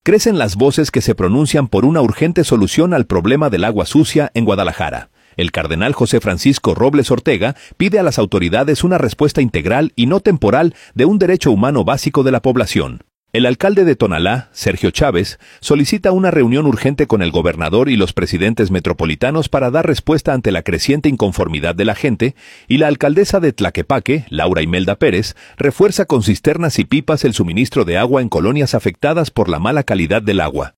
Crecen las voces que se pronuncian por una urgente solución al problema del agua sucia en Guadalajara. El cardenal José Francisco Robles Ortega pide a las autoridades una respuesta integral y no temporal de un derecho humano básico de la población. El alcalde de Tonalá, Sergio Chávez, solicita una reunión urgente con el gobernador y los presidentes metropolitanos para dar respuesta ante la creciente inconformidad de la gente, y la alcaldesa de Tlaquepaque, Laura Imelda Pérez, refuerza con cisternas y pipas el suministro de agua en colonias afectadas por la mala calidad del agua.